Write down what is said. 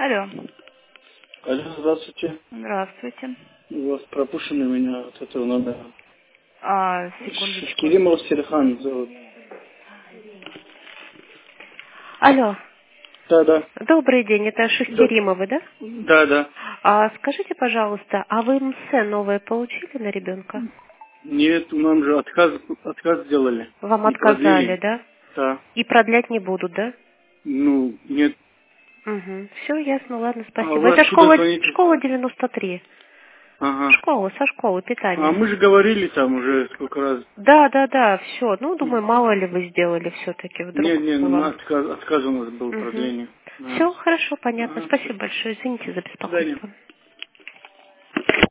Алло. Алло, здравствуйте. Здравствуйте. У вас пропущен у меня от этого номера. Секундочку. Керимов Серхан зовут. Алло. Да. Добрый день, это Шахтеримовы, да? Да. Скажите, пожалуйста, а вы МС новое получили на ребенка? Нет, нам же отказ сделали. Вам Не отказали, продлили. да? Да. И продлять не будут, да? Ну, нет. Угу. Все ясно, ладно, А спасибо. вы Это откуда школа звоните? 93. Ага. Со школы А питания. мы же говорили там уже сколько раз. Да, все. Ну, думаю, мало ли вы сделали все-таки вдруг Не, ну, вам. отказ у нас был Угу. продление. Да. Все, хорошо, понятно. Ага. Спасибо большое. Извините за До свидания. беспокойство.